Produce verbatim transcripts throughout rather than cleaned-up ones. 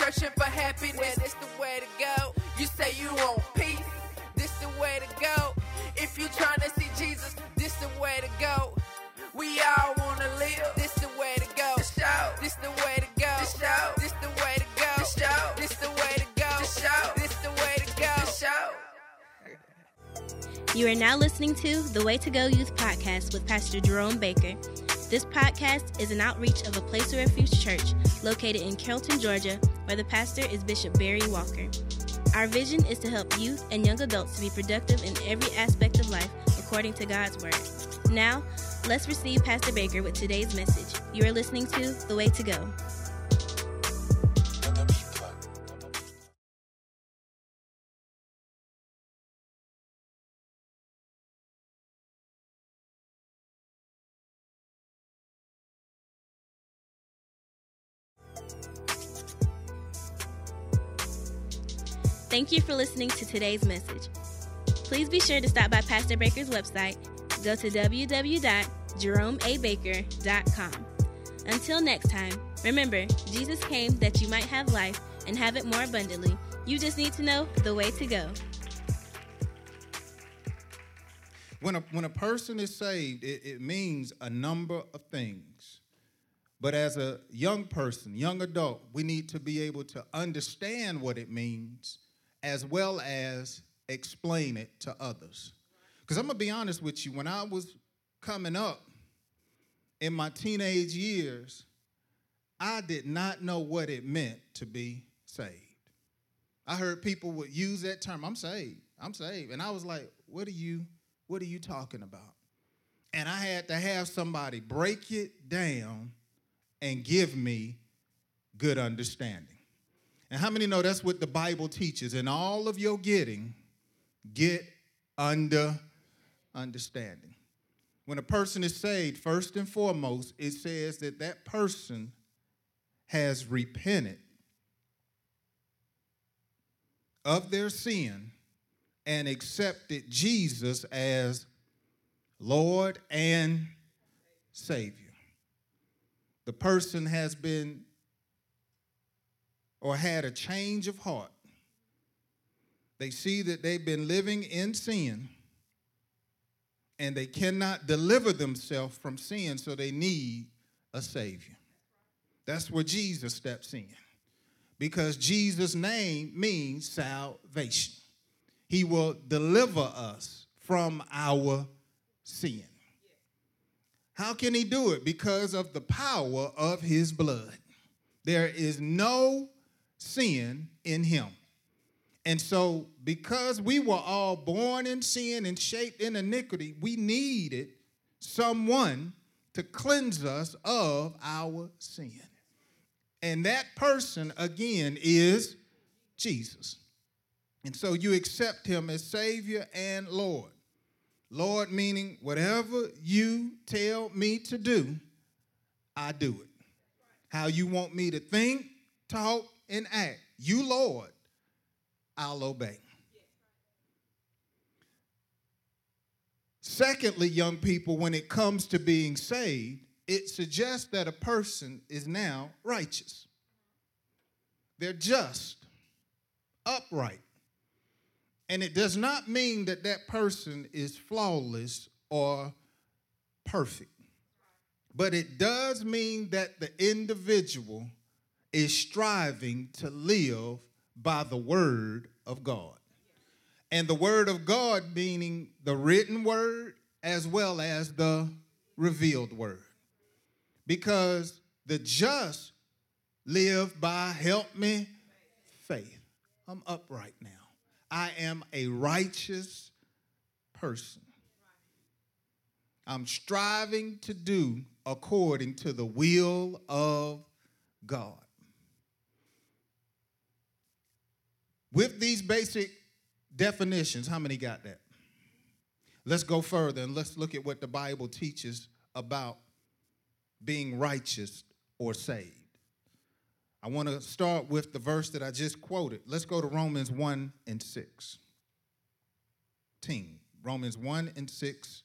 searching for happiness, this the way to go. You say you want peace, this the way to go. If you trying to see Jesus, this the way to go. We all wanna live, this the way to go. The show, this the way to go. The show, this the way to go. The show, this the way to go. The show, this the way to go. The show. You are now listening to the Way to Go Youth Podcast with Pastor Jerome Baker. This podcast is an outreach of a Place of Refuge church located in Carrollton, Georgia, where the pastor is Bishop Barry Walker. Our vision is to help youth and young adults to be productive in every aspect of life according to God's Word. Now, let's receive Pastor Baker with today's message. You are listening to The Way to Go. Thank you for listening to today's message. Please be sure to stop by Pastor Baker's website. Go to w w w dot jerome a baker dot com. Until next time, remember, Jesus came that you might have life and have it more abundantly. You just need to know the way to go. When a, when a person is saved, it, it means a number of things. But as a young person, young adult, we need to be able to understand what it means as well as explain it to others. Because I'm going to be honest with you, when I was coming up in my teenage years, I did not know what it meant to be saved. I heard people would use that term, I'm saved, I'm saved. And I was like, what are you, what are you talking about? And I had to have somebody break it down and give me good understanding. And how many know that's what the Bible teaches? In all of your getting, get under understanding. When a person is saved, first and foremost, it says that that person has repented of their sin and accepted Jesus as Lord and Savior. The person has been or had a change of heart. They see that they've been living in sin and they cannot deliver themselves from sin, so they need a Savior. That's where Jesus steps in, because Jesus' name means salvation. He will deliver us from our sin. How can he do it? Because of the power of his blood. There is no sin in him. And so, because we were all born in sin and shaped in iniquity, we needed someone to cleanse us of our sin. And that person, again, is Jesus. And so you accept him as Savior and Lord. Lord meaning whatever you tell me to do, I do it. How you want me to think, talk, and act, you, Lord, I'll obey. Secondly, young people, when it comes to being saved, it suggests that a person is now righteous. They're just, upright. And it does not mean that that person is flawless or perfect. But it does mean that the individual is striving to live by the word of God. And the word of God meaning the written word as well as the revealed word. Because the just live by, help me, faith. I'm upright now. I am a righteous person. I'm striving to do according to the will of God. With these basic definitions, how many got that? Let's go further and let's look at what the Bible teaches about being righteous or saved. I want to start with the verse that I just quoted. Let's go to Romans one and six. Romans one and six.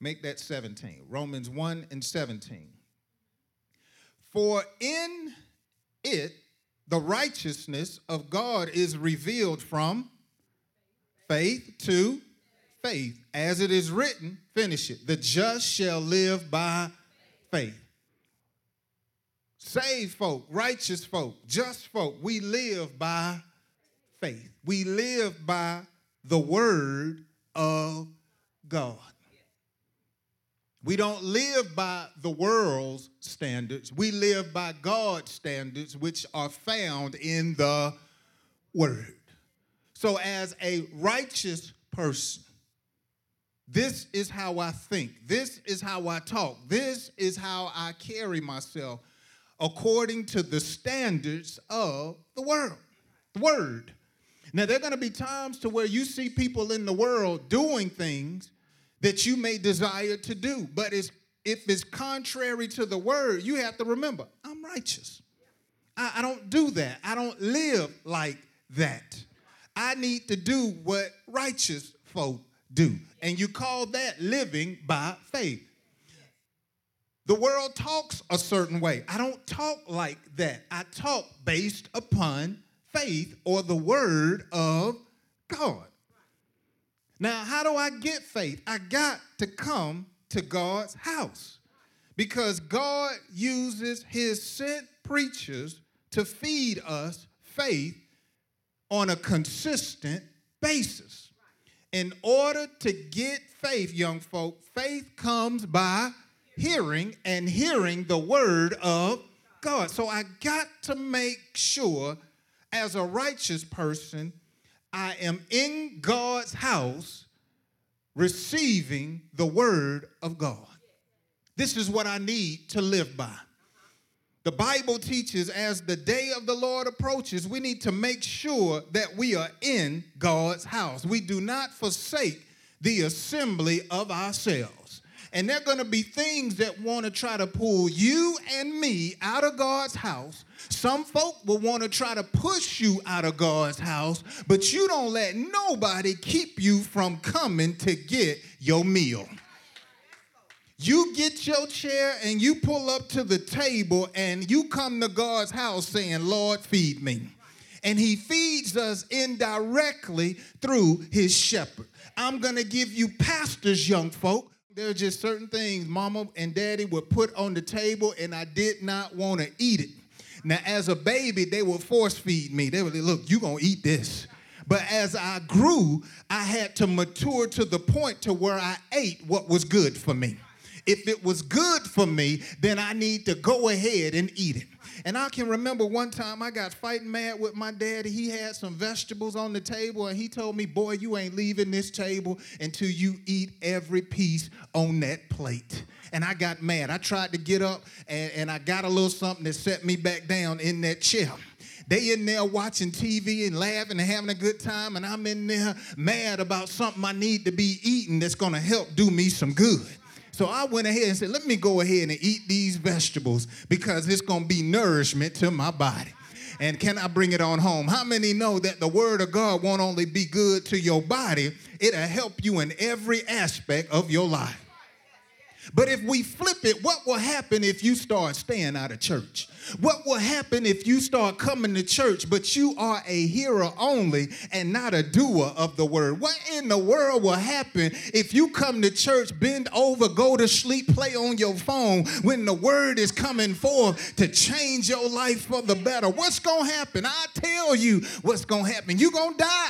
Make that seventeen. Romans one and seventeen. For in it the righteousness of God is revealed from faith to faith. As it is written, finish it, the just shall live by faith. Saved folk, righteous folk, just folk, we live by faith. We live by the word of God. We don't live by the world's standards. We live by God's standards, which are found in the word. So as a righteous person, this is how I think. This is how I talk. This is how I carry myself according to the standards of the world, the word. Now, there are going to be times to where you see people in the world doing things that you may desire to do. But it's, if it's contrary to the word, you have to remember, I'm righteous. I, I don't do that. I don't live like that. I need to do what righteous folk do. And you call that living by faith. The world talks a certain way. I don't talk like that. I talk based upon faith or the word of God. Now, how do I get faith? I got to come to God's house because God uses his sent preachers to feed us faith on a consistent basis. In order to get faith, young folk, faith comes by hearing, and hearing the word of God. So I got to make sure as a righteous person, I am in God's house receiving the word of God. This is what I need to live by. The Bible teaches as the day of the Lord approaches, we need to make sure that we are in God's house. We do not forsake the assembly of ourselves. And there are going to be things that want to try to pull you and me out of God's house. Some folk will want to try to push you out of God's house, but you don't let nobody keep you from coming to get your meal. You get your chair and you pull up to the table and you come to God's house saying, Lord, feed me. And he feeds us indirectly through his shepherd. I'm going to give you pastors, young folk. There are just certain things mama and daddy would put on the table and I did not want to eat it. Now, as a baby, they would force feed me. They would say, look, you're going to eat this. But as I grew, I had to mature to the point to where I ate what was good for me. If it was good for me, then I need to go ahead and eat it. And I can remember one time I got fighting mad with my daddy. He had some vegetables on the table, and he told me, boy, you ain't leaving this table until you eat every piece on that plate. And I got mad. I tried to get up, and, and I got a little something that set me back down in that chair. They in there watching T V and laughing and having a good time, and I'm in there mad about something I need to be eating that's going to help do me some good. So I went ahead and said, let me go ahead and eat these vegetables because it's going to be nourishment to my body. And can I bring it on home? How many know that the word of God won't only be good to your body, it'll help you in every aspect of your life? But if we flip it, what will happen if you start staying out of church? What will happen if you start coming to church, but you are a hearer only and not a doer of the word? What in the world will happen if you come to church, bend over, go to sleep, play on your phone when the word is coming forth to change your life for the better? What's going to happen? I tell you what's going to happen. You're going to die.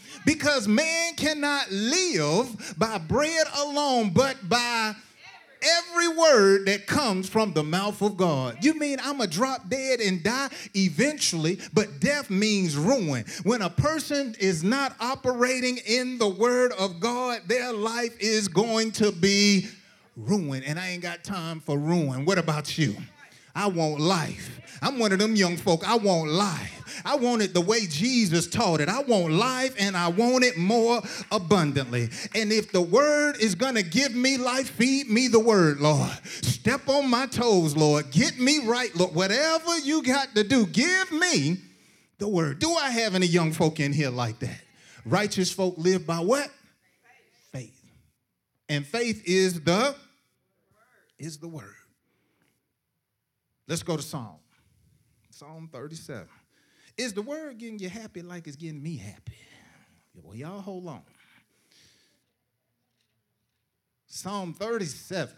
Because man cannot live by bread alone, but by every word that comes from the mouth of God. You mean I'm going to drop dead and die eventually, but death means ruin. When a person is not operating in the word of God, their life is going to be ruined. And I ain't got time for ruin. What about you? I want life. I'm one of them young folk. I want life. I want it the way Jesus taught it. I want life, and I want it more abundantly. And if the word is going to give me life, feed me the word, Lord. Step on my toes, Lord. Get me right, Lord. Whatever you got to do, give me the word. Do I have any young folk in here like that? Righteous folk live by what? Faith. And faith is the, is the word. Let's go to Psalm. Psalm thirty-seven. Is the word getting you happy like it's getting me happy? Well, y'all hold on. Psalm thirty-seven.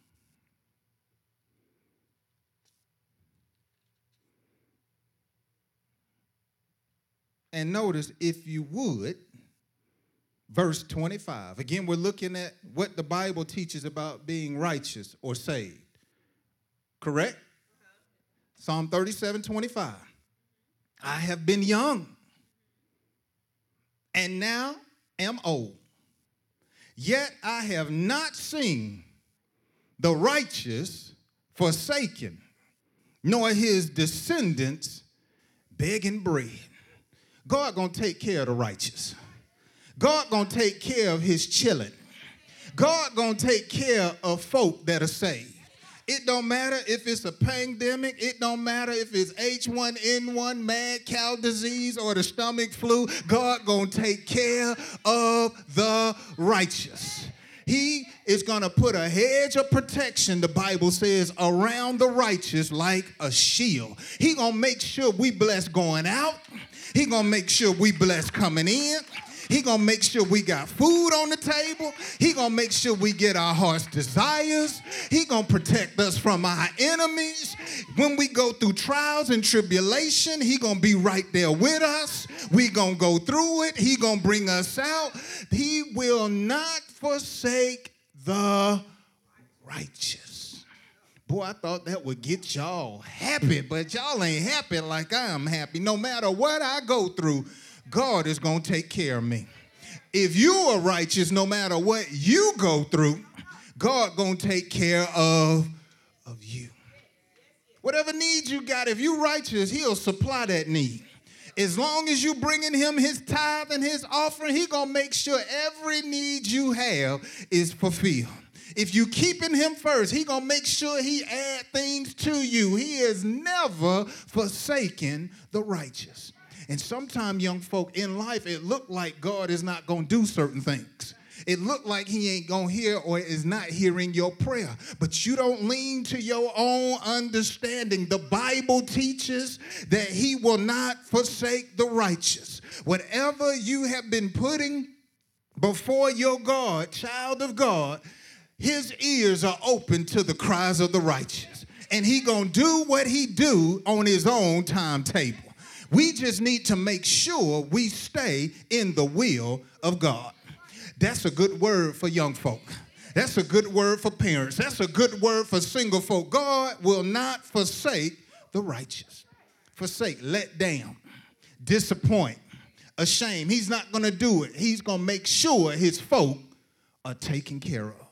And notice, if you would, verse twenty-five. Again, we're looking at what the Bible teaches about being righteous or saved. Correct? Psalm thirty-seven, twenty-five. I have been young, and now am old. Yet I have not seen the righteous forsaken, nor his descendants begging bread. God gonna take care of the righteous. God gonna take care of his children. God gonna take care of folk that are saved. It don't matter if it's a pandemic. It don't matter if it's H one N one, mad cow disease, or the stomach flu. God gonna take care of the righteous. He is going to put a hedge of protection, the Bible says, around the righteous like a shield. He going to make sure we blessed going out. He going to make sure we blessed coming in. He going to make sure we got food on the table. He going to make sure we get our heart's desires. He going to protect us from our enemies. When we go through trials and tribulation, he going to be right there with us. We going to go through it. He going to bring us out. He will not forsake the righteous. Boy, I thought that would get y'all happy, but y'all ain't happy like I am happy. No matter what I go through, God is going to take care of me. If you are righteous, no matter what you go through, God going to take care of, of you. Whatever needs you got, if you righteous, he'll supply that need. As long as you bringing him his tithe and his offering, he going to make sure every need you have is fulfilled. If you keeping him first, he going to make sure he add things to you. He has never forsaken the righteous. And sometimes, young folk, in life, it look like God is not going to do certain things. It look like he ain't going to hear or is not hearing your prayer. But you don't lean to your own understanding. The Bible teaches that he will not forsake the righteous. Whatever you have been putting before your God, child of God, his ears are open to the cries of the righteous. And he going to do what he do on his own timetable. We just need to make sure we stay in the will of God. That's a good word for young folk. That's a good word for parents. That's a good word for single folk. God will not forsake the righteous. Forsake, let down, disappoint, ashamed. He's not going to do it. He's going to make sure his folk are taken care of.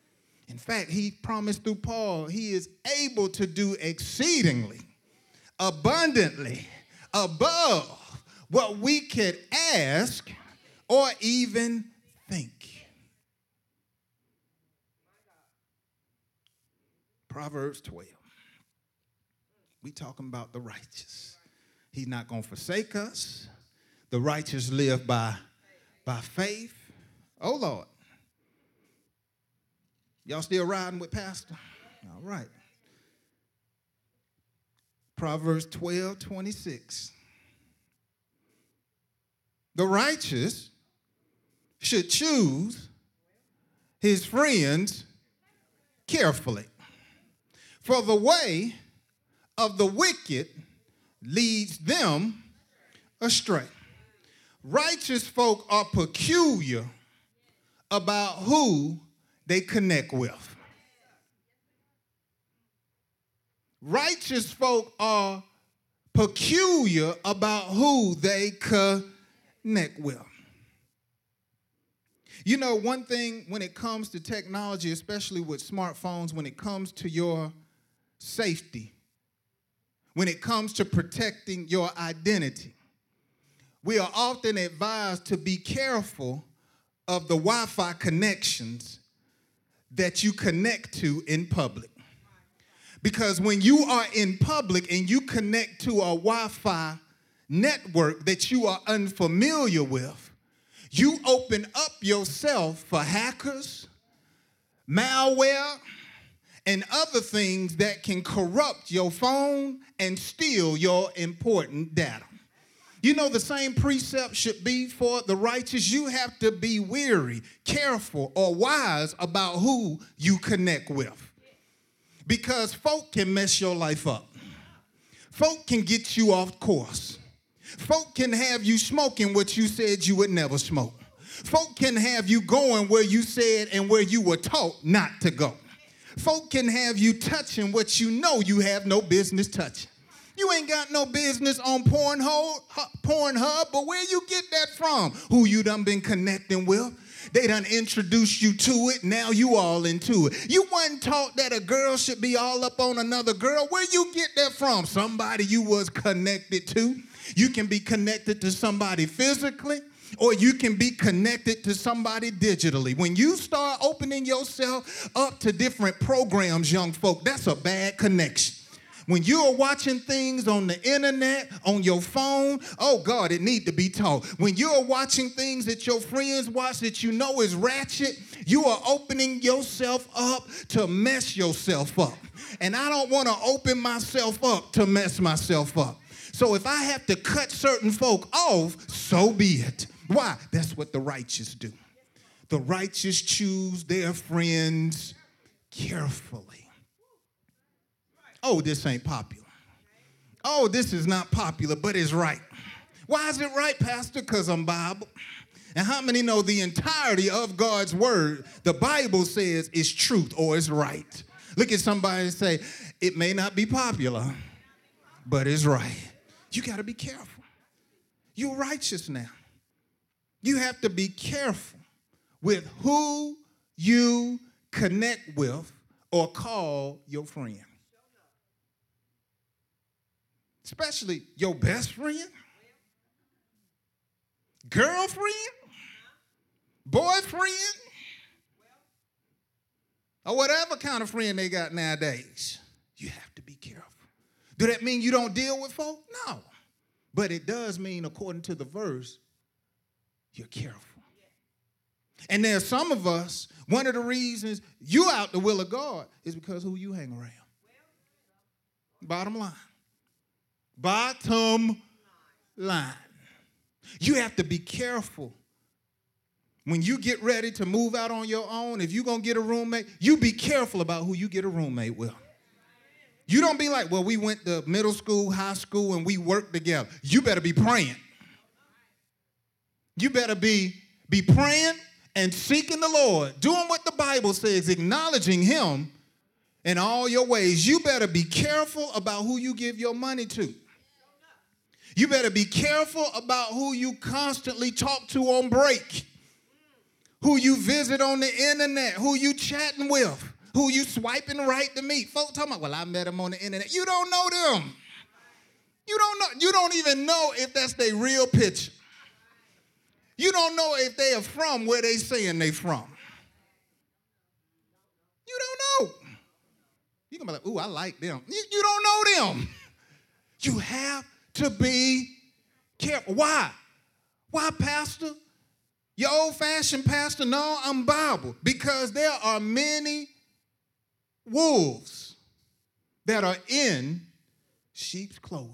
In fact, he promised through Paul, he is able to do exceedingly, abundantly, above what we could ask or even think. Proverbs twelve. We talking about the righteous. He's not going to forsake us. The righteous live by, by faith. Oh, Lord. Y'all still riding with Pastor? All right. Proverbs twelve, twenty-six. The righteous should choose his friends carefully, for the way of the wicked leads them astray. Righteous folk are peculiar about who they connect with. Righteous folk are peculiar about who they connect with. You know, one thing when it comes to technology, especially with smartphones, when it comes to your safety, when it comes to protecting your identity, we are often advised to be careful of the Wi-Fi connections that you connect to in public. Because when you are in public and you connect to a Wi-Fi network that you are unfamiliar with, you open up yourself for hackers, malware, and other things that can corrupt your phone and steal your important data. You know, the same precept should be for the righteous. You have to be wary, careful, or wise about who you connect with. Because folk can mess your life up. Folk can get you off course. Folk can have you smoking what you said you would never smoke. Folk can have you going where you said and where you were taught not to go. Folk can have you touching what you know you have no business touching. You ain't got no business on Pornhub, Pornhub, but where you get that from? Who you done been connecting with? They done introduced you to it, now you all into it. You wasn't taught that a girl should be all up on another girl. Where you get that from? Somebody you was connected to. You can be connected to somebody physically, or you can be connected to somebody digitally. When you start opening yourself up to different programs, young folk, that's a bad connection. When you're watching things on the internet, on your phone, oh God, it need to be taught. When you're watching things that your friends watch that you know is ratchet, you are opening yourself up to mess yourself up. And I don't want to open myself up to mess myself up. So if I have to cut certain folk off, so be it. Why? That's what the righteous do. The righteous choose their friends carefully. Oh, this ain't popular. Oh, this is not popular, but it's right. Why is it right, Pastor? Because I'm Bible. And how many know the entirety of God's word, the Bible says, is truth or is right? Look at somebody and say, it may not be popular, but it's right. You got to be careful. You're righteous now. You have to be careful with who you connect with or call your friend. Especially your best friend, girlfriend, boyfriend, or whatever kind of friend they got nowadays. You have to be careful. Do that mean you don't deal with folk? No. But it does mean, according to the verse, you're careful. And there's some of us, one of the reasons you out the will of God is because who you hang around. Bottom line. Bottom line. You have to be careful. When you get ready to move out on your own, if you're going to get a roommate, you be careful about who you get a roommate with. You don't be like, well, we went to middle school, high school, and we worked together. You better be praying. You better be, be praying and seeking the Lord, doing what the Bible says, acknowledging him in all your ways. You better be careful about who you give your money to. You better be careful about who you constantly talk to on break, who you visit on the internet, who you chatting with, who you swiping right to meet. Folks talking about, well, I met them on the internet. You don't know them. You don't know. You don't even know if that's their real picture. You don't know if they are from where they saying they from. You don't know. You're going to be like, ooh, I like them. You, you don't know them. You have to be careful. Why? Why, Pastor? Your old-fashioned pastor? No, I'm Bible. Because there are many wolves that are in sheep's clothing.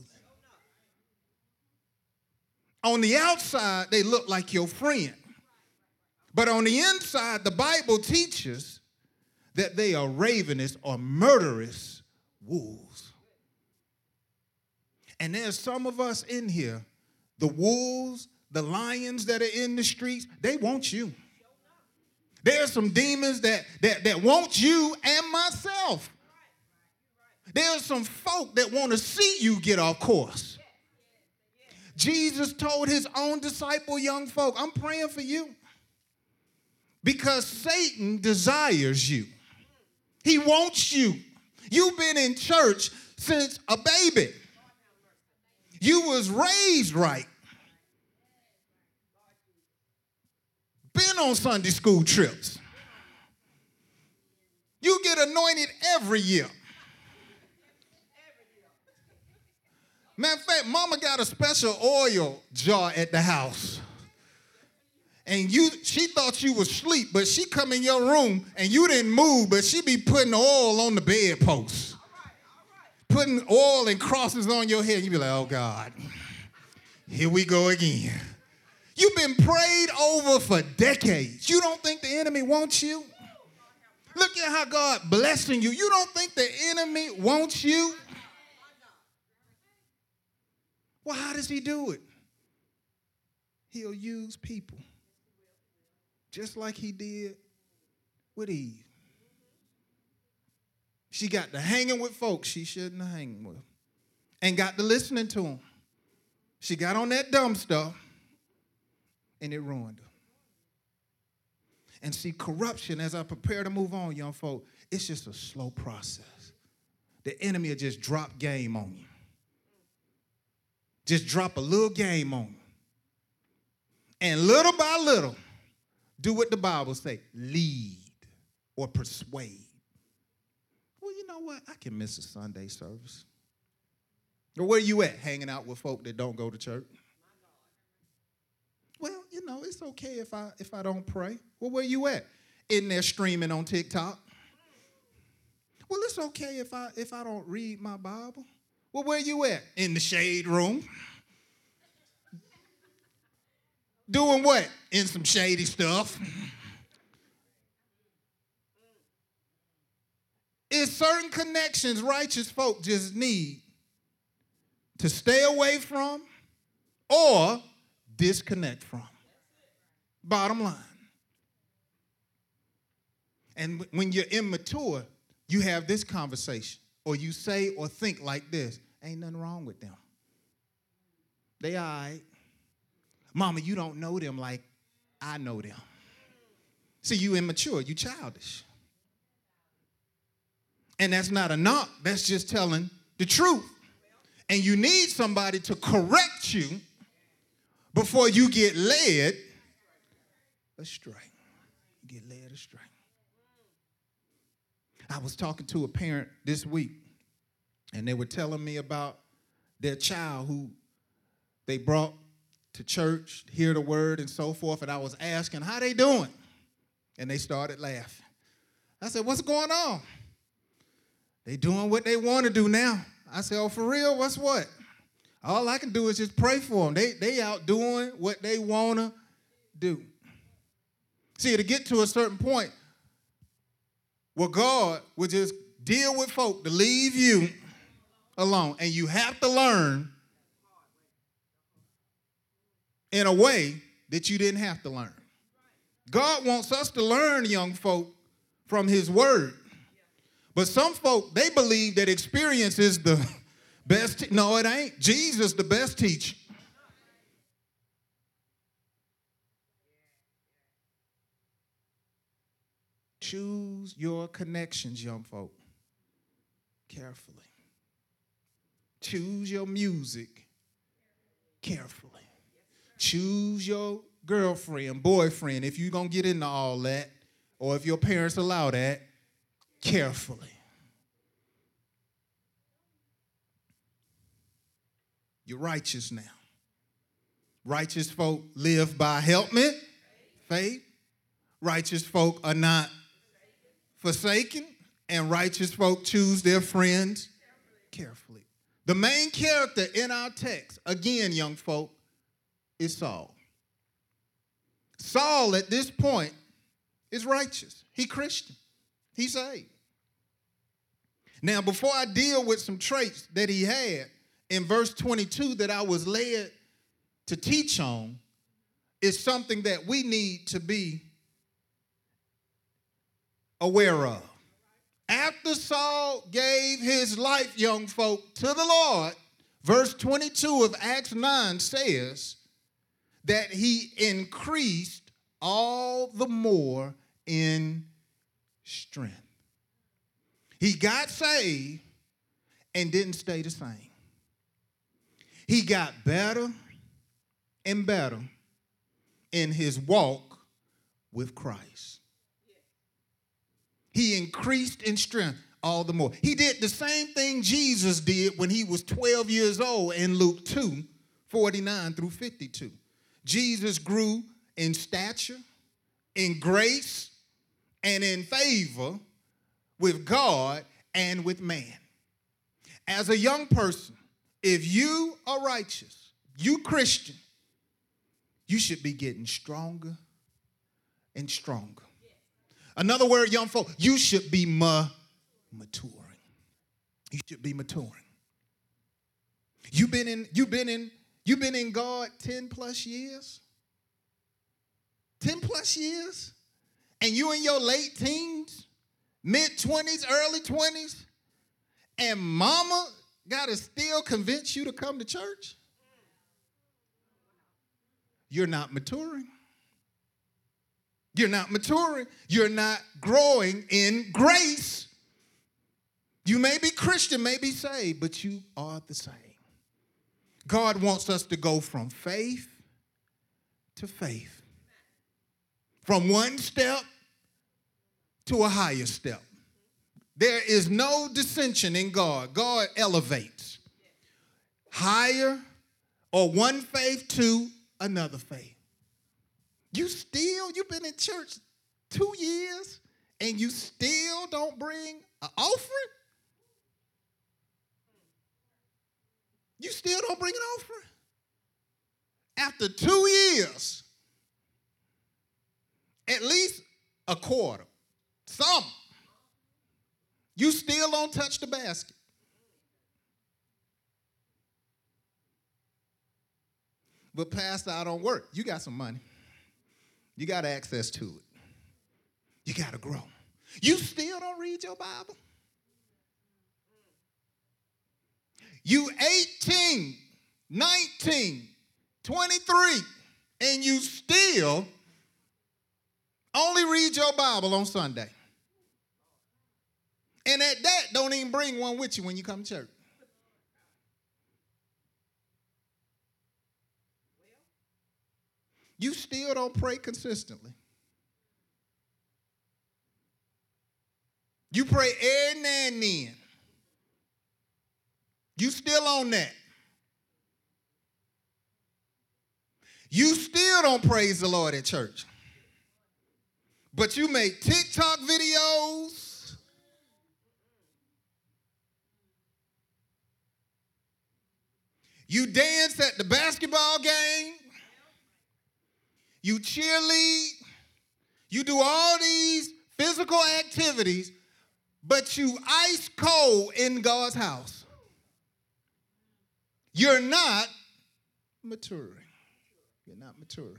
On the outside, they look like your friend. But on the inside, the Bible teaches that they are ravenous or murderous wolves. And there's some of us in here, the wolves, the lions that are in the streets, they want you. There's some demons that, that, that want you and myself. There's some folk that want to see you get off course. Jesus told his own disciple, young folk, I'm praying for you. Because Satan desires you. He wants you. You've been in church since a baby. You was raised right. Been on Sunday school trips. You get anointed every year. Matter of fact, mama got a special oil jar at the house. and you, she thought you was asleep, but she come in your room and you didn't move, but she be putting oil on the bedpost. Putting oil and crosses on your head. You be like, oh God, here we go again. You've been prayed over for decades. You don't think the enemy wants you? Look at how God blessing you. You don't think the enemy wants you? Well, how does he do it? He'll use people. Just like he did with Eve. She got to hanging with folks she shouldn't have hanging with. And got to listening to them. She got on that dumb stuff. And it ruined her. And see, corruption, as I prepare to move on, young folk, it's just a slow process. The enemy will just drop game on you. Just drop a little game on you. And little by little, do what the Bible say, lead or persuade. Well, you know what? I can miss a Sunday service. Or where you at? Hanging out with folk that don't go to church? Well, you know, it's okay if I if I don't pray. Well, where you at? In there streaming on TikTok. Well, it's okay if I if I don't read my Bible. Well, where you at? In the shade room. Doing what? In some shady stuff. It's certain connections righteous folk just need to stay away from or disconnect from. Bottom line. And when you're immature, you have this conversation, or you say or think like this, ain't nothing wrong with them. They all right. Mama, you don't know them like I know them. See, you immature, you childish. And that's not a knock, that's just telling the truth. And you need somebody to correct you before you get led astray. You get led astray. I was talking to a parent this week, and they were telling me about their child who they brought to church, hear the word and so forth, and I was asking, how they doing? And they started laughing. I said, what's going on? They doing what they want to do now. I said, oh, for real? What's what? All I can do is just pray for them. They, they out doing what they want to do. See, to get to a certain point where God will just deal with folk to leave you alone. And you have to learn in a way that you didn't have to learn. God wants us to learn, young folk, from his word. But some folk, they believe that experience is the best. Te- no, it ain't. Jesus the best teacher. Choose your connections, young folk, carefully. Choose your music carefully. Choose your girlfriend, boyfriend, if you're going to get into all that, or if your parents allow that, carefully. You're righteous now. Righteous folk live by, help me, faith. Righteous folk are not forsaken, and righteous folk choose their friends carefully. The main character in our text, again, young folk, is Saul. Saul, at this point, is righteous. He Christian. He saved. Now, before I deal with some traits that he had, in verse twenty-two that I was led to teach on, is something that we need to be aware of. After Saul gave his life, young folk, to the Lord, verse twenty-two of Acts nine says that he increased all the more in strength. He got saved and didn't stay the same. He got better and better in his walk with Christ. He increased in strength all the more. He did the same thing Jesus did when he was twelve years old in Luke two, forty-nine through fifty-two. Jesus grew in stature, in grace, and in favor with God and with man. As a young person, if you are righteous, you Christian, you should be getting stronger and stronger. Another word, young folk, you should be ma- maturing. You should be maturing. You've been in, you've been in, you've been in God ten plus years. ten plus years. And you in your late teens, mid-twenties, early twenties, and mama got to still convince you to come to church? You're not maturing. You're not maturing. You're not growing in grace. You may be Christian, may be saved, but you are the same. God wants us to go from faith to faith. From one step to a higher step. There is no dissension in God. God elevates. Higher or one faith to another faith. You still, you've been in church two years and you still don't bring an offering? You still don't bring an offering? After two years, at least a quarter, some, you still don't touch the basket. But Pastor, I don't work. You got some money. You got access to it. You got to grow. You still don't read your Bible? You eighteen, nineteen, twenty-three, and you still only read your Bible on Sunday. And at that, don't even bring one with you when you come to church. You still don't pray consistently. You pray every now and then. You still on that. You still don't praise the Lord at church. But you make TikTok videos. You dance at the basketball game. You cheerlead. You do all these physical activities, but you ice cold in God's house. You're not maturing. You're not maturing.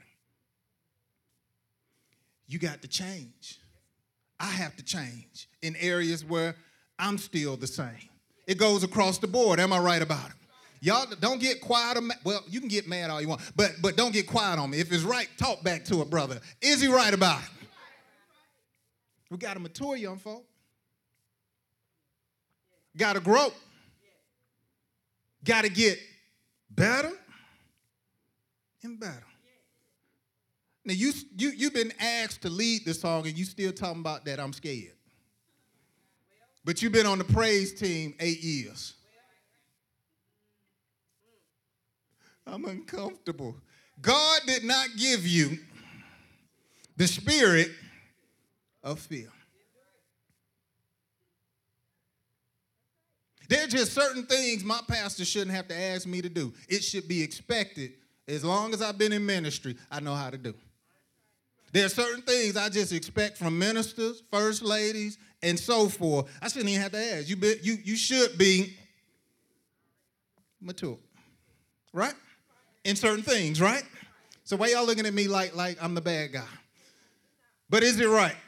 You got to change. I have to change in areas where I'm still the same. It goes across the board. Am I right about it? Y'all don't get quiet. Well, you can get mad all you want, but, but don't get quiet on me. If it's right, talk back to it, brother. Is he right about it? We got to mature, young folk. Got to grow. Got to get better and better. Now, you, you, you've been asked to lead the song, and you still talking about that I'm scared. But you've been on the praise team eight years. I'm uncomfortable. God did not give you the spirit of fear. There are just certain things my pastor shouldn't have to ask me to do. It should be expected. As long as I've been in ministry, I know how to do. There are certain things I just expect from ministers, first ladies, and so forth. I shouldn't even have to ask. You, be, you, you should be mature, right? In certain things, right? So why y'all looking at me like, like I'm the bad guy? But is it right?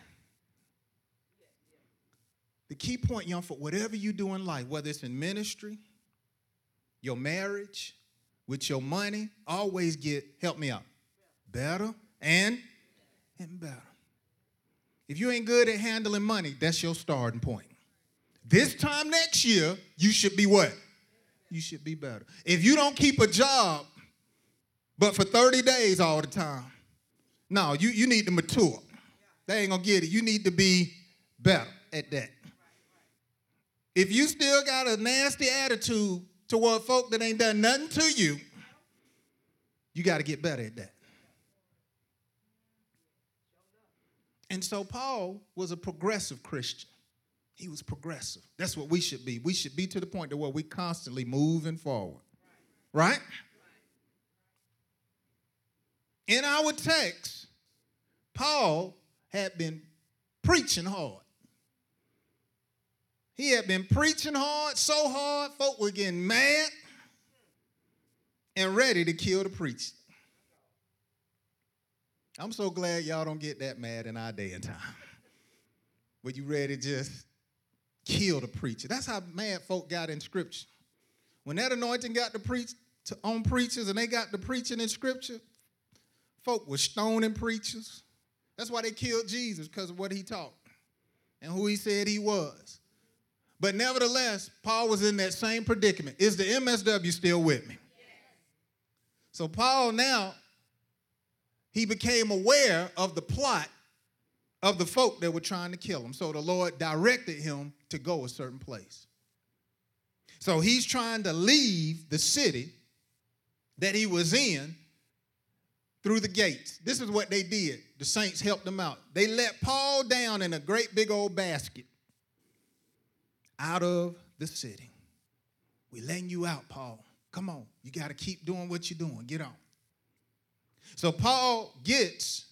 The key point, young folk, whatever you do in life, whether it's in ministry, your marriage, with your money, always get, help me out, better and, and better. If you ain't good at handling money, that's your starting point. This time next year, you should be what? You should be better. If you don't keep a job, but for thirty days all the time, no, you, you need to mature. They ain't gonna get it. You need to be better at that. If you still got a nasty attitude toward folk that ain't done nothing to you, you got to get better at that. And so Paul was a progressive Christian. He was progressive. That's what we should be. We should be to the point to where we constantly moving forward. Right? In our text, Paul had been preaching hard. He had been preaching hard, so hard, folk were getting mad and ready to kill the preacher. I'm so glad y'all don't get that mad in our day and time. Where you ready to just kill the preacher. That's how mad folk got in Scripture. When that anointing got to preach to, on preachers and they got to preaching in Scripture, folk were stoning preachers. That's why they killed Jesus, because of what he taught and who he said he was. But nevertheless, Paul was in that same predicament. Is the M S W still with me? Yes. So Paul now, he became aware of the plot of the folk that were trying to kill him. So the Lord directed him to go a certain place. So he's trying to leave the city that he was in through the gates. This is what they did. The saints helped them out. They let Paul down in a great big old basket out of the city. We're letting you out, Paul. Come on. You got to keep doing what you're doing. Get on. So Paul gets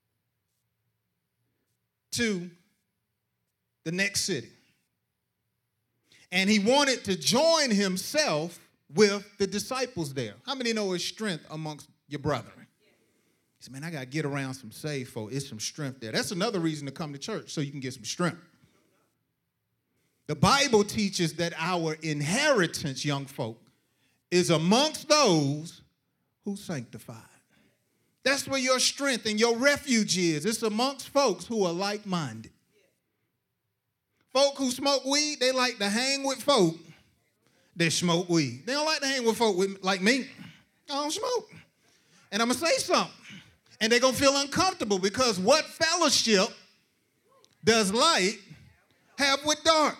to the next city. And he wanted to join himself with the disciples there. How many know his strength amongst your brethren? He said, man, I got to get around some saved folk. It's some strength there. That's another reason to come to church, so you can get some strength. The Bible teaches that our inheritance, young folk, is amongst those who sanctified. That's where your strength and your refuge is. It's amongst folks who are like-minded. Folk who smoke weed, they like to hang with folk that smoke weed. They don't like to hang with folk with, like me. I don't smoke. And I'm going to say something. And they're going to feel uncomfortable, because what fellowship does light have with dark?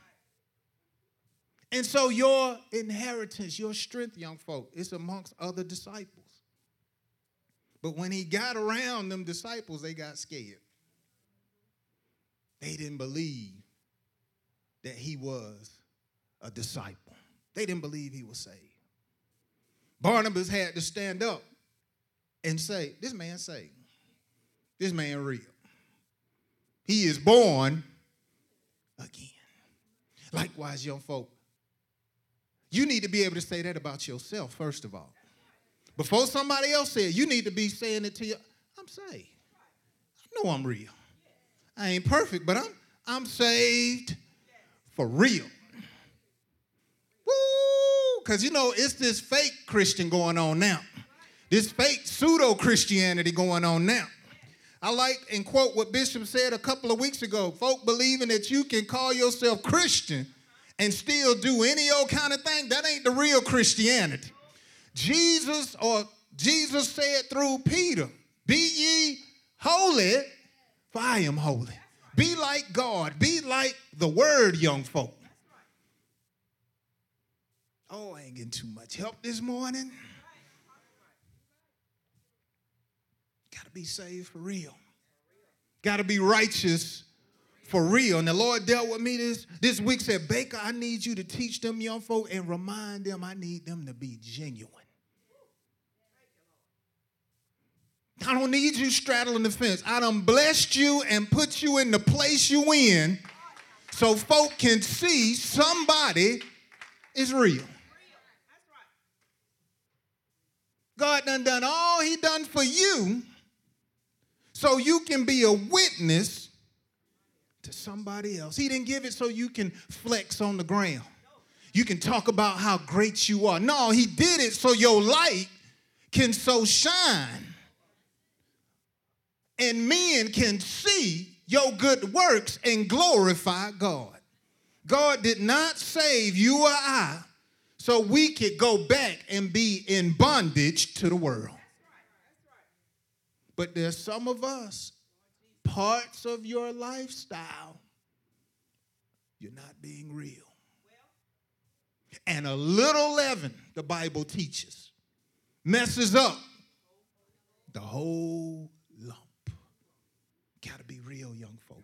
And so your inheritance, your strength, young folk, is amongst other disciples. But when he got around them disciples, they got scared. They didn't believe that he was a disciple. They didn't believe he was saved. Barnabas had to stand up and say, this man saved. This man real. He is born again. Likewise, young folk, you need to be able to say that about yourself, first of all. Before somebody else said, you need to be saying it to you. I'm saved. I know I'm real. I ain't perfect, but I'm I'm saved for real. Woo! Because, you know, it's this fake Christian going on now. This fake pseudo-Christianity going on now. I like and quote what Bishop said a couple of weeks ago. Folk believing that you can call yourself Christian and still do any old kind of thing, that ain't the real Christianity. Jesus, or Jesus said through Peter, be ye holy, for I am holy. Be like God. Be like the word, young folk. Oh, I ain't getting too much help this morning. Got to be saved for real. Got to be righteous for real. And the Lord dealt with me this, this week, said, Baker, I need you to teach them young folk and remind them I need them to be genuine. I don't need you straddling the fence. I done blessed you and put you in the place you in so folk can see somebody is real. God done done all he done for you so you can be a witness to somebody else. He didn't give it so you can flex on the ground. You can talk about how great you are. No, he did it so your light can so shine and men can see your good works and glorify God. God did not save you or I so we could go back and be in bondage to the world. But there's some of us, parts of your lifestyle, you're not being real. And a little leaven, the Bible teaches, messes up the whole lump. Got to be real, young folk.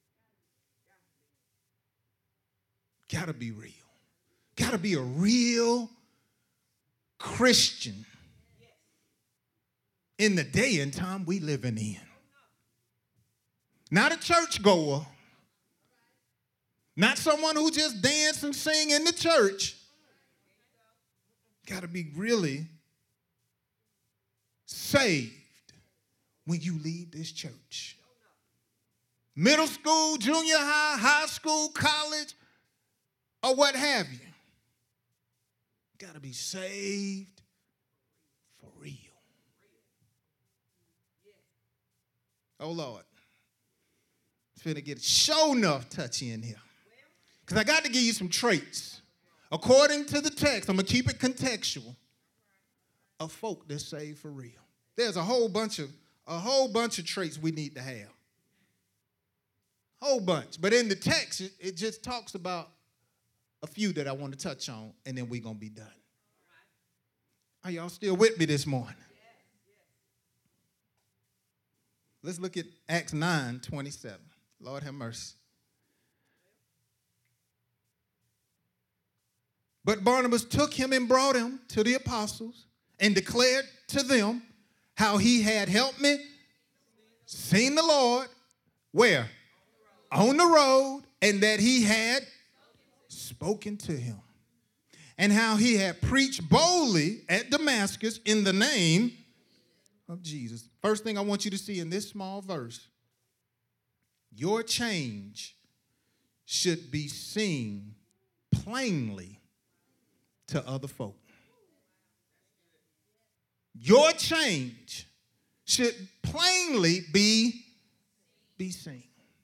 Gotta be real. Gotta be a real Christian in the day and time we living in. Not a churchgoer. Not someone who just dance and sing in the church. Gotta be really saved when you leave this church. Middle school, junior high, high school, college, or what have you. Got to be saved for real. Oh, Lord. It's finna get sure enough touchy in here. Because I got to give you some traits. According to the text, I'm going to keep it contextual, of folk that's saved for real. There's a whole bunch of a whole bunch of traits we need to have. Whole bunch. But in the text, it, it just talks about a few that I want to touch on, and then we're going to be done. Are y'all still with me this morning? Let's look at Acts nine twenty-seven. Lord have mercy. But Barnabas took him and brought him to the apostles and declared to them how he had helped me, seen the Lord, where? On the road, and that he had spoken to him, and how he had preached boldly at Damascus in the name of Jesus. First thing I want you to see in this small verse, your change should be seen plainly to other folk. Your change should plainly be, be seen.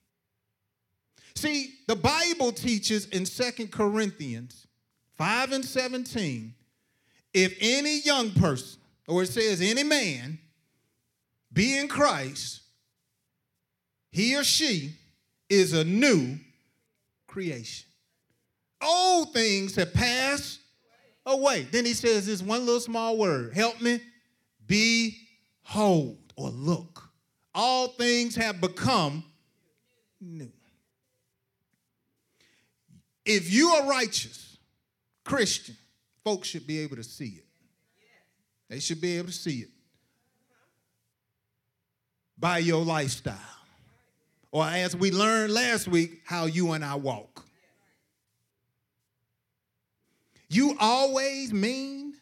See, the Bible teaches in Second Corinthians five and seventeen, if any young person, or it says any man, be in Christ, he or she is a new creation. Old things have passed away. Then he says this one little small word, help me, behold, or look. All things have become new. If you are righteous, Christian, folks should be able to see it. They should be able to see it by your lifestyle. Or as we learned last week, how you and I walk. You always mean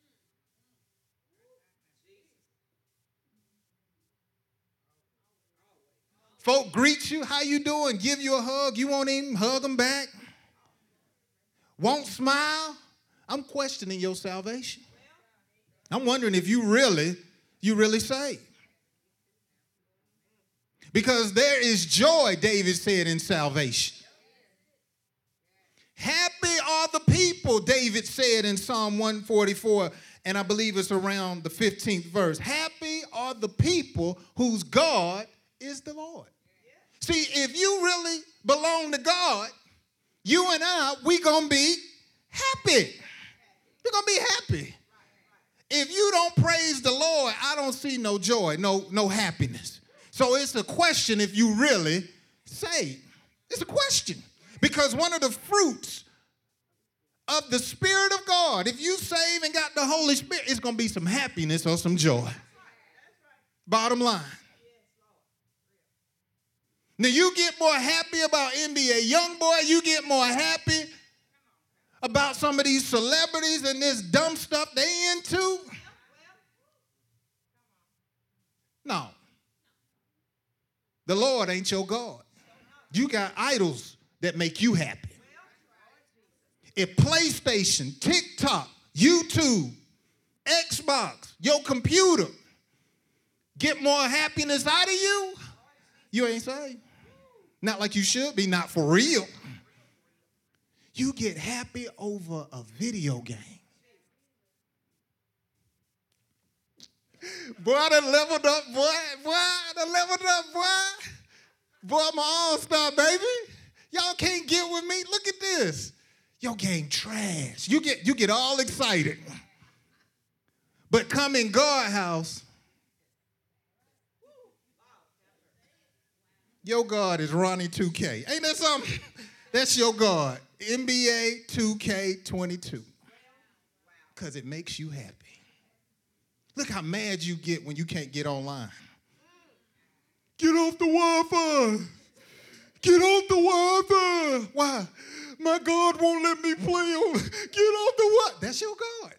folk greet you, how you doing, give you a hug, you won't even hug them back. Won't smile. I'm questioning your salvation. I'm wondering if you really, you really saved. Because there is joy, David said, in salvation. Happy are the people, David said in Psalm one forty-four, and I believe it's around the fifteenth verse. Happy are the people whose God is the Lord. See, if you really belong to God, you and I, we gonna be happy. We're gonna be happy. If you don't praise the Lord, I don't see no joy, no, no happiness. So it's a question if you really saved. It's a question. Because one of the fruits of the Spirit of God, if you save and got the Holy Spirit, it's gonna be some happiness or some joy. Bottom line. Now, you get more happy about N B A YoungBoy. You get more happy about some of these celebrities and this dumb stuff they into. No. The Lord ain't your God. You got idols that make you happy. If PlayStation, TikTok, YouTube, Xbox, your computer get more happiness out of you, you ain't saved. Not like you should be, not for real. You get happy over a video game. Boy, I done leveled up, boy. Boy, I done leveled up, boy. Boy, I'm an all-star, baby. Y'all can't get with me. Look at this. Your game trash. You get, you get all excited. But come in God's house, Your God is Ronnie two K. Ain't that something? That's your God. N B A two K twenty-two. Because it makes you happy. Look how mad you get when you can't get online. Get off the Wi-Fi. Get off the Wi-Fi. Why? My God won't let me play on. Get off the what? That's your God.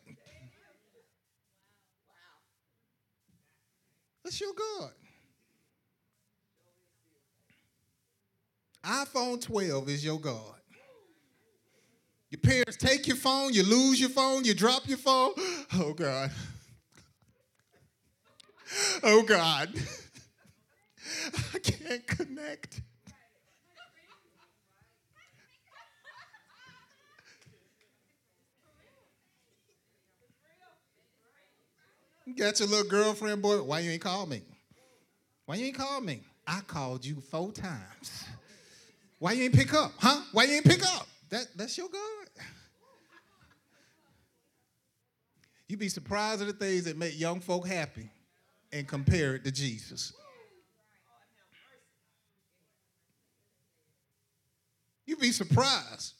That's your God. iPhone twelve is your God. Your parents take your phone, you lose your phone, you drop your phone. Oh, God. Oh, God. I can't connect. You got your little girlfriend, boy. Why you ain't call me? Why you ain't call me? I called you four times. Why you ain't pick up? Huh? Why you ain't pick up? That, that's your God. You'd be surprised at the things that make young folk happy and compare it to Jesus. You'd be surprised.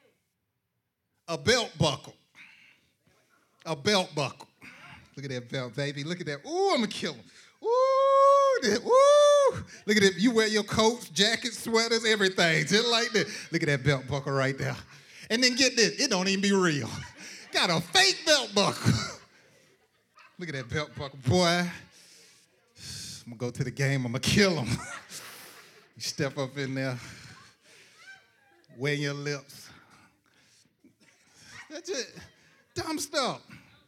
A belt buckle. A belt buckle. Look at that belt, baby. Look at that. Ooh, I'm going to kill him. Ooh, that, ooh. Look at that. You wear your coats, jackets, sweaters, everything. Just like that. Look at that belt buckle right there. And then get this. It don't even be real. Got a fake belt buckle. Look at that belt buckle. Boy, I'm going to go to the game. I'm going to kill him. You step up in there. Wear your lips. That's it. Dumb stuff.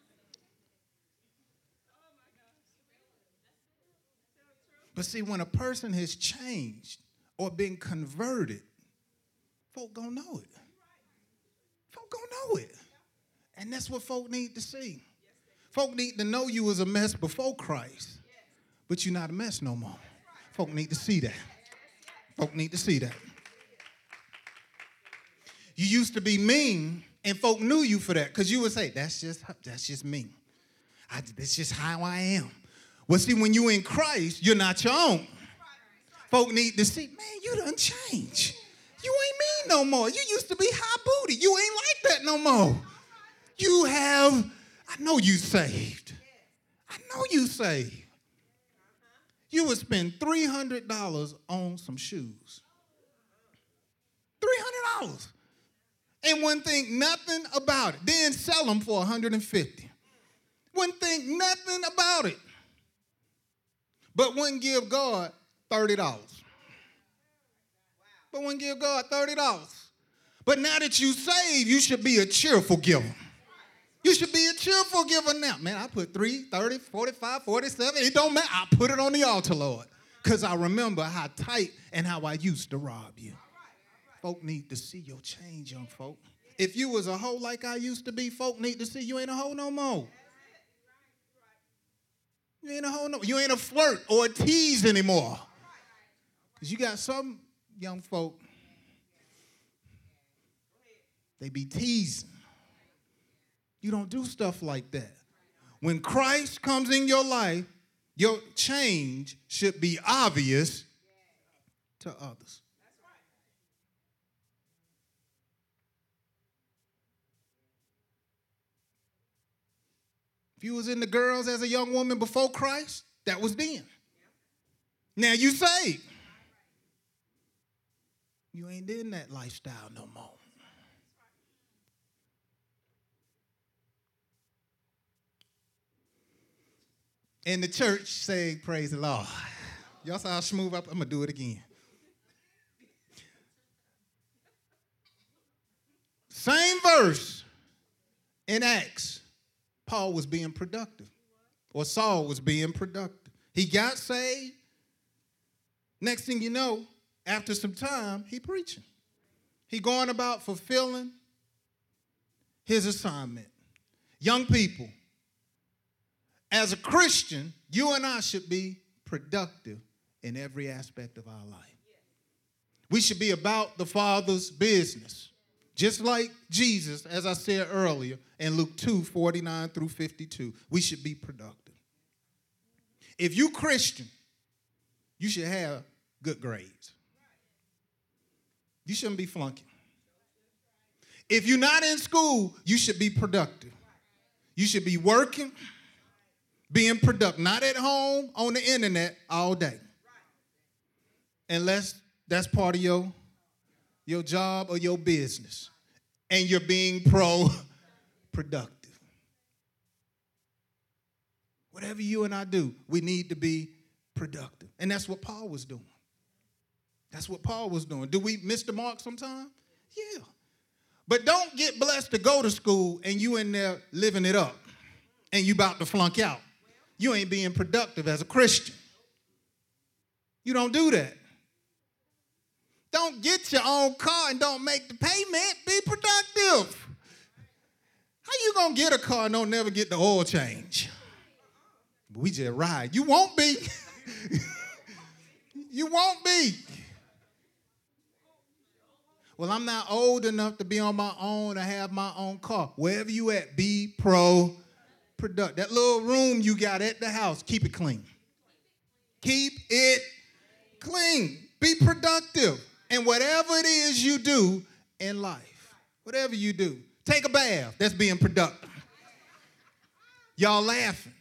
But see, when a person has changed or been converted, folk gonna know it. Folk gonna know it. And that's what folk need to see. Folk need to know you was a mess before Christ, but you're not a mess no more. Folk need to see that. Folk need to see that. You used to be mean, and folk knew you for that, because you would say, that's just, that's just me. I, that's just how I am. Well, see, when you in Christ, you're not your own. Folk need to see, man, you done changed. You ain't mean no more. You used to be high booty. You ain't like that no more. You have, I know you saved. I know you saved. You would spend three hundred dollars on some shoes. three hundred dollars. And wouldn't think nothing about it. Then sell them for one hundred fifty dollars. Wouldn't think nothing about it. But wouldn't give God thirty dollars. But wouldn't give God thirty dollars. But now that you saved, you should be a cheerful giver. You should be a cheerful giver now. Man, I put three, thirty, forty-five, forty-seven. It don't matter. I put it on the altar, Lord. Because I remember how tight and how I used to rob you. Folk need to see your change, young folk. If you was a hoe like I used to be, folk need to see you ain't a hoe no more. You ain't a hoe no more. You ain't a flirt or a tease anymore. Because you got some young folk, they be teasing. You don't do stuff like that. When Christ comes in your life, your change should be obvious to others. If you was in the girls as a young woman before Christ, that was then. Now you saved. You ain't in that lifestyle no more. In the church, say, praise the Lord. Y'all saw how smooth up? I'm going to do it again. Same verse in Acts. Paul was being productive, or Saul was being productive. He got saved. Next thing you know, after some time, he preaching. He going about fulfilling his assignment. Young people, as a Christian, you and I should be productive in every aspect of our life. We should be about the Father's business. Just like Jesus, as I said earlier, in Luke two, forty-nine through fifty-two, we should be productive. If you Christian, you should have good grades. You shouldn't be flunking. If you're not in school, you should be productive. You should be working, being productive, not at home on the internet all day. Unless that's part of your, your job or your business. And you're being pro-productive. Whatever you and I do, we need to be productive. And that's what Paul was doing. That's what Paul was doing. Do we miss the mark sometime? Yeah. But don't get blessed to go to school and you in there living it up and you about to flunk out. You ain't being productive as a Christian. You don't do that. Don't get your own car and don't make the payment. Be productive. How you gonna get a car and don't never get the oil change? We just ride. You won't be. You won't be. Well, I'm not old enough to be on my own or have my own car. Wherever you at, be pro-productive. That little room you got at the house, keep it clean. Keep it clean. Be productive. And whatever it is you do in life, whatever you do, take a bath. That's being productive. Y'all laughing.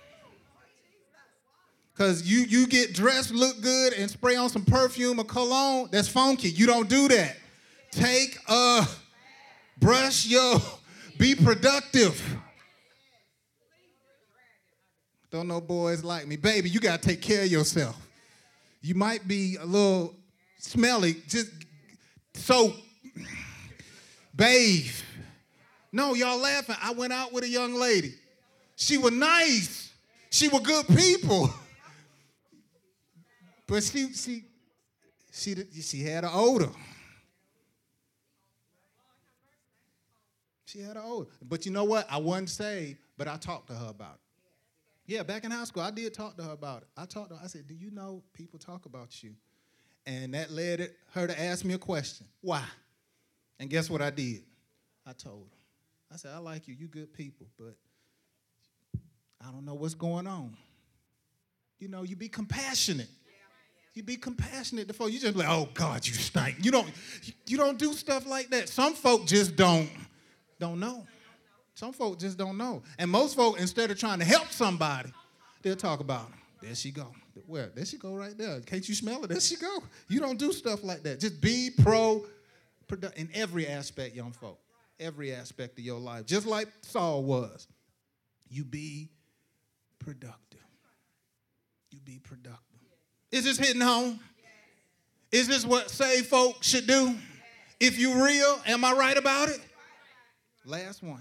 Because you, you get dressed, look good, and spray on some perfume or cologne, that's funky. You don't do that. Take a brush your, be productive. Don't know boys like me. Baby, you got to take care of yourself. You might be a little smelly, just soap, bathe. No, y'all laughing. I went out with a young lady. She was nice. She was good people. But she, she, she, she had an odor. She had an odor. But you know what? I wasn't saved, but I talked to her about it. Yeah, back in high school, I did talk to her about it. I talked to her. I said, do you know people talk about you? And that led it, her to ask me a question. Why? And guess what I did? I told her. I said, I like you. You good people, but I don't know what's going on. You know, you be compassionate. You be compassionate before you just like, oh God, you stink. You don't, you don't do stuff like that. Some folk just don't, don't know. Some folk just don't know. And most folk, instead of trying to help somebody, they'll talk about them. There she go. Where? There she go right there. Can't you smell it? There she go. You don't do stuff like that. Just be pro, produ- in every aspect, young folk. Every aspect of your life. Just like Saul was. You be productive. You be productive. Is this hitting home? Is this what saved folk should do? If you real, am I right about it? Last one.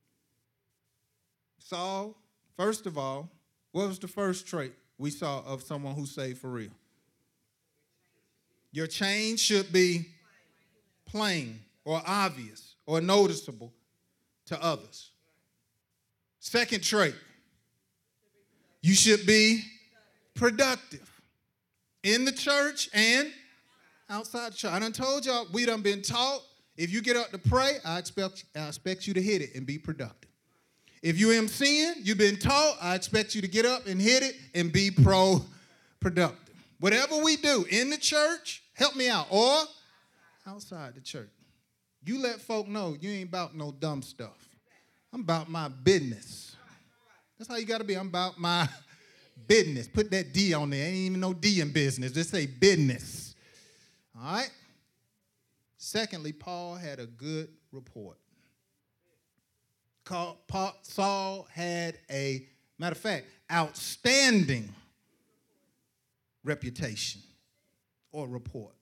Saul, first of all, what was the first trait we saw of someone who's saved for real? Your change should be plain or obvious or noticeable to others. Second trait, you should be productive in the church and outside the church. I done told y'all, we done been taught, if you get up to pray, I expect, I expect you to hit it and be productive. If you emceeing, you've been taught, I expect you to get up and hit it and be pro-productive. Whatever we do in the church, help me out, or outside the church. You let folk know you ain't about no dumb stuff. I'm about my business. That's how you got to be. I'm about my business. Put that D on there. Ain't even no D in business. Just say business. All right? Secondly, Paul had a good report. Paul, Saul had a, matter of fact, outstanding reputation or report.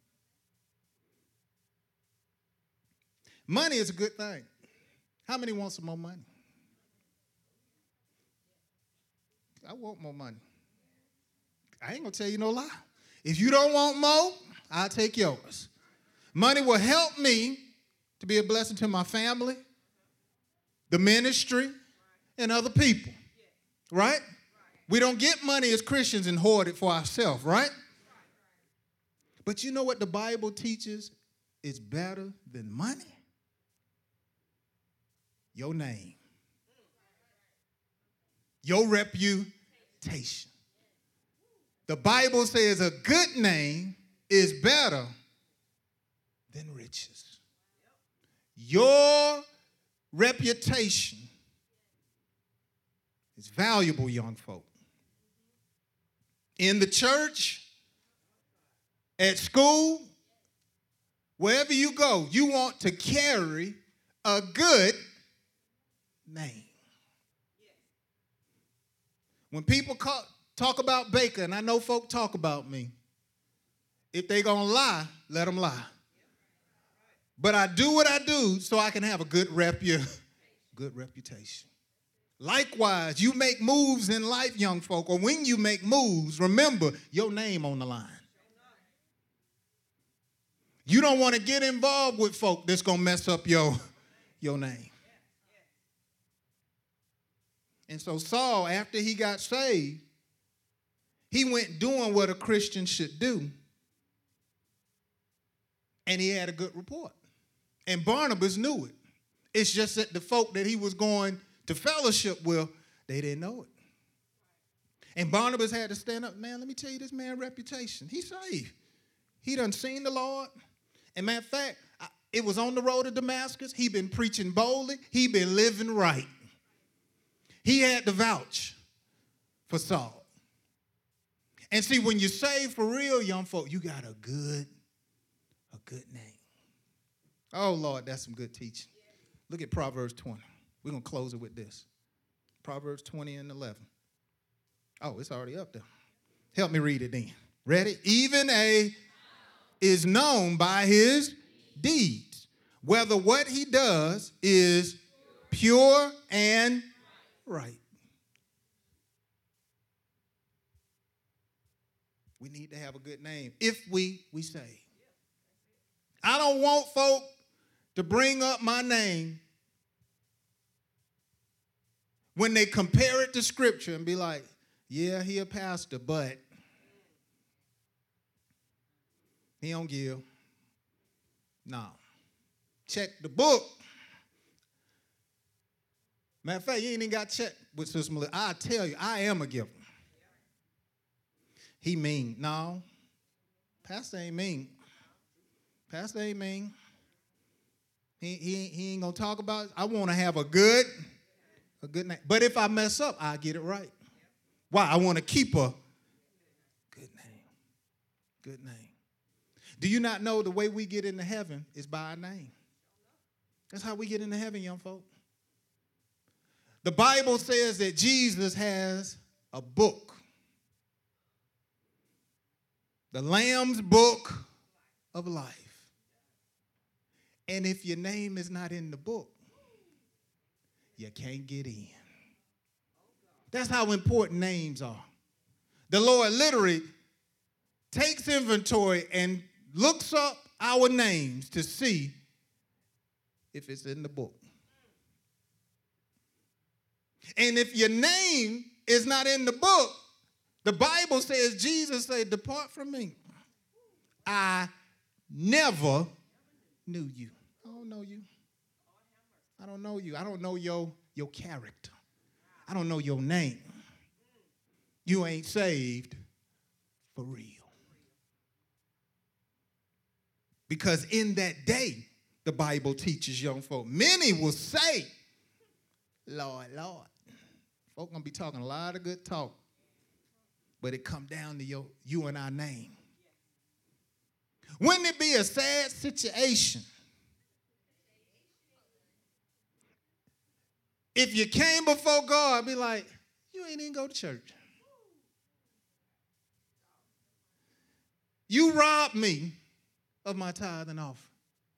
Money is a good thing. How many want some more money? I want more money. I ain't gonna tell you no lie. If you don't want more, I'll take yours. Money will help me to be a blessing to my family, the ministry, and other people, right? We don't get money as Christians and hoard it for ourselves, right? But you know what the Bible teaches is better than money? Your name. Your reputation. The Bible says a good name is better than riches. Your reputation is valuable, young folk. In the church, at school, wherever you go, you want to carry a good name. When people call, talk about Baker, and I know folk talk about me, if they gonna lie, let them lie. But I do what I do so I can have a good repu- good reputation. Likewise, you make moves in life, young folk, or when you make moves, remember your name on the line. You don't want to get involved with folk that's going to mess up your, your name. And so Saul, after he got saved, he went doing what a Christian should do. And he had a good report. And Barnabas knew it. It's just that the folk that he was going to fellowship with, they didn't know it. And Barnabas had to stand up. Man, let me tell you this man's reputation. He's saved. He done seen the Lord. And matter of fact, it was on the road to Damascus. He been preaching boldly. He been living right. He had to vouch for Saul. And see, when you're saved for real, young folk, you got a good, a good name. Oh, Lord, that's some good teaching. Look at Proverbs twenty. We're going to close it with this. Proverbs twenty and eleven. Oh, it's already up there. Help me read it then. Ready? Even a is known by his deeds, whether what he does is pure and right. We need to have a good name if we we say. I don't want folk to bring up my name when they compare it to Scripture and be like, yeah, he a pastor, but he don't give. No. Check the book. Matter of fact, you ain't even got to check with Sister Melissa. I tell you, I am a giver. He mean. No. Pastor ain't mean. Pastor ain't mean. He, he, he ain't going to talk about it. I want to have a good, a good name. But if I mess up, I'll get it right. Why? I want to keep a good name. Good name. Do you not know the way we get into heaven is by our name? That's how we get into heaven, young folk. The Bible says that Jesus has a book. The Lamb's Book of Life. And if your name is not in the book, you can't get in. That's how important names are. The Lord literally takes inventory and looks up our names to see if it's in the book. And if your name is not in the book, the Bible says, Jesus said, depart from me. I never knew you. I don't know you. I don't know you. I don't know your, your character. I don't know your name. You ain't saved for real. Because in that day, the Bible teaches young folk, many will say, Lord, Lord. Folk gonna be talking a lot of good talk, but it come down to your, you and our name. Wouldn't it be a sad situation if you came before God, be like, you ain't even go to church. You robbed me of my tithe and offering.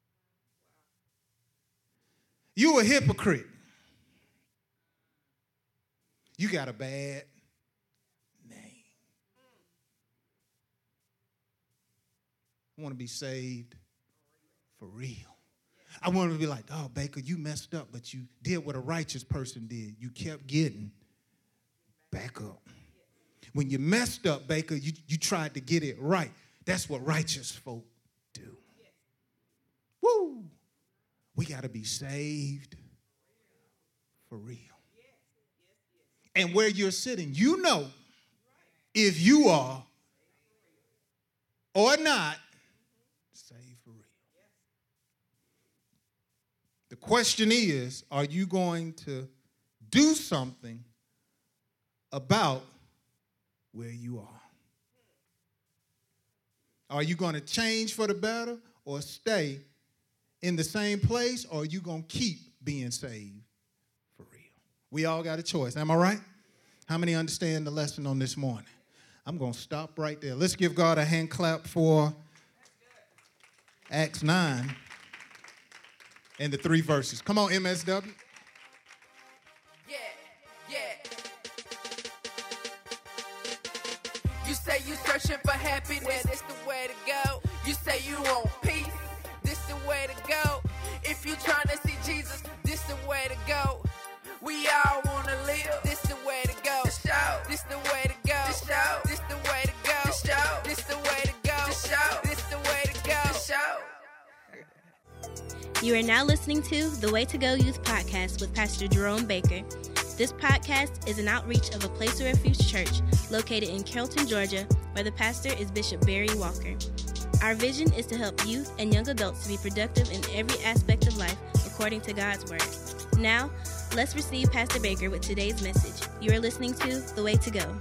You a hypocrite. You got a bad name. I want to be saved for real. I want to be like, oh, Baker, you messed up, but you did what a righteous person did. You kept getting back up. When you messed up, Baker, you, you tried to get it right. That's what righteous folk do. Woo! We got to be saved for real. And where you're sitting, you know if you are or not, saved for real. The question is, are you going to do something about where you are? Are you going to change for the better or stay in the same place, or are you going to keep being saved for real? We all got a choice. Am I right? How many understand the lesson on this morning? I'm going to stop right there. Let's give God a hand clap for Acts nine and the three verses. Come on, M S W. Yeah, yeah. You say you searching for happiness, this the way to go. You say you want peace, this the way to go. If you trying to see Jesus, this the way to go. We all want to live, this the way to go. This the way to go. This the way to go. This the way to go. This the way to go. You are now listening to the Way to Go Youth Podcast with Pastor Jerome Baker. This podcast is an outreach of a Place of Refuge church located in Carrollton, Georgia, where the pastor is Bishop Barry Walker. Our vision is to help youth and young adults to be productive in every aspect of life according to God's Word. Now, let's receive Pastor Baker with today's message. You are listening to The Way to Go.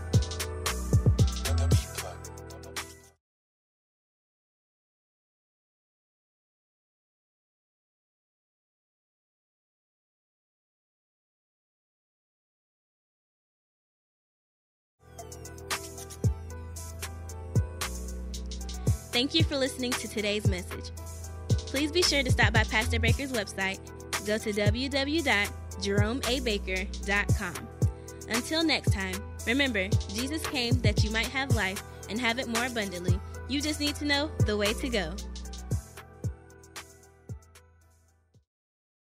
Thank you for listening to today's message. Please be sure to stop by Pastor Baker's website. Go to w w w dot jerome a baker dot com. Until next time, remember, Jesus came that you might have life and have it more abundantly. You just need to know the way to go.